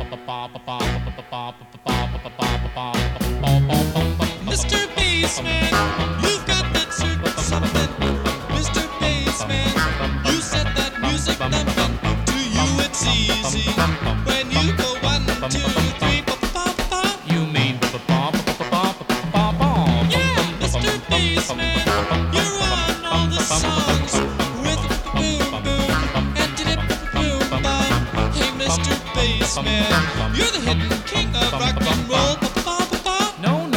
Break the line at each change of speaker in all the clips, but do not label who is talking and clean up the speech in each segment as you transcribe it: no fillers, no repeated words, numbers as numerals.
Mr. Bassman, you've got that certain something. Mr. Bassman, you set that music thumping. To you it's easy when you go 1, 2, 3, pa.
You mean
Yeah, Mr. Bassman, you're on all the songs with boom boom and did boom bop. Hey, Mr. Bassman, you're the hidden king of rock and roll.
No,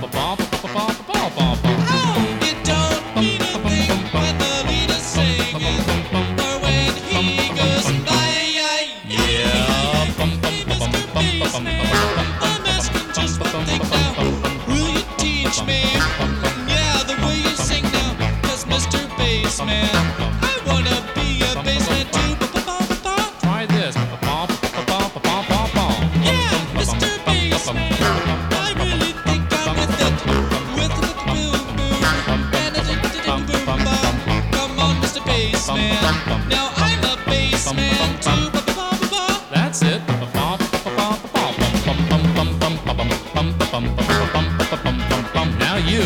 Oh, you don't mean a thing when the leader's singing or when he goes by.
Yeah.
Hey, Mr. Bassman, I'm asking just one thing now. Will you teach me? Yeah, the way you sing now. 'Cause Mr. Bassman, I wanna be a bassman too.
Try this.
Yeah, Mr. Bassman, I really think I'm with it. With the boom boom and a boom bop. Come on, Mr. Bassman. Now I'm a bassman too.
That's it. Now you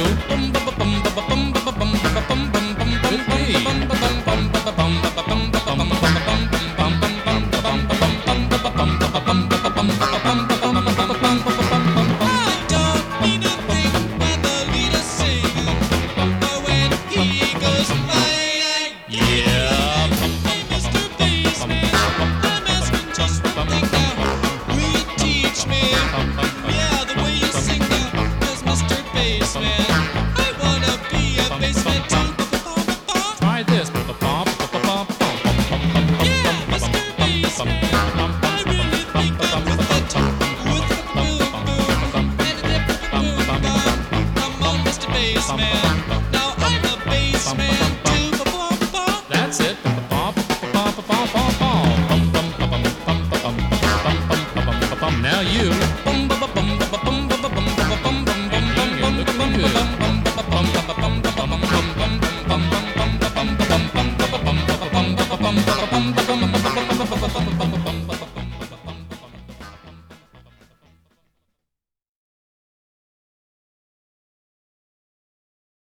I don't mean a thing when the leader's singing or when he goes by.
Yeah.
Hey, Mr. Bassman, I'm asking just one thing now. Will you teach me? Yeah, the way you sing now. 'Cause Mr. Bassman, I wanna be a bassman too.
Try this.
Yeah, Mr. Bassman, I really think I'm with it. With the boom boom and the boom bop. Come on, Mr. Bassman. Now I'm a bassman too.
That's it. Now you You're looking good.